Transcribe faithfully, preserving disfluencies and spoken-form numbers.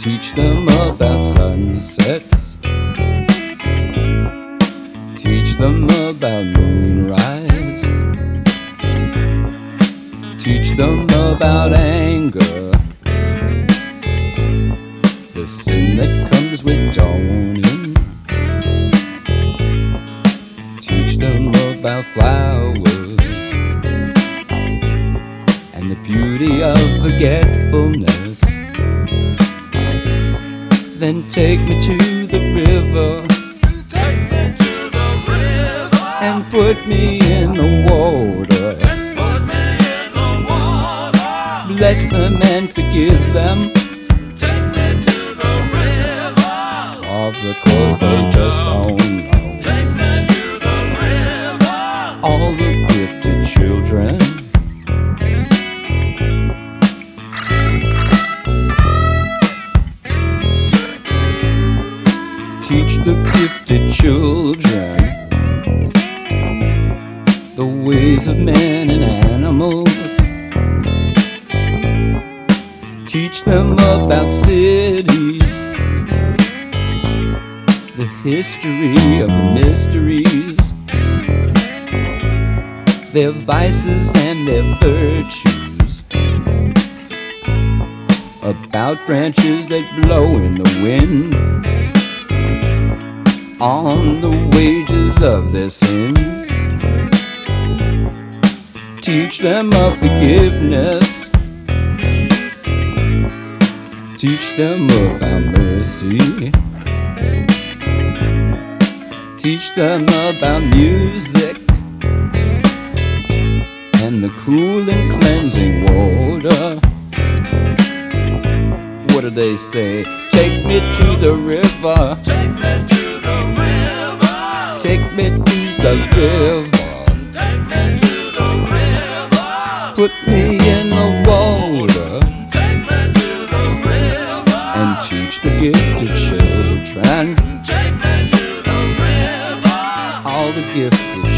Teach them about sunsets. Teach them about moonrise. Teach them about anger, the sin that comes with dawning. Teach them about flowers and the beauty of forgetfulness. Then take me to the river, take me to the river, and put me in the water. and put me in the water. Bless them and forgive them, Take me to the river, all because they just don't know. take me to the river. All the gifted children, teach the gifted children the ways of men and animals. Teach them about cities, the history of the mysteries, their vices and their virtues, about branches that blow in the wind, on the wages of their sins. Teach them of forgiveness. Teach them about mercy. Teach them about music and the cool and cleansing water. What do they say? Take me to the river. Take me to the river, Take me to the river. take me to the river, Put me in the water take me to the river, and teach the gifted children, take me to the river, all the gifted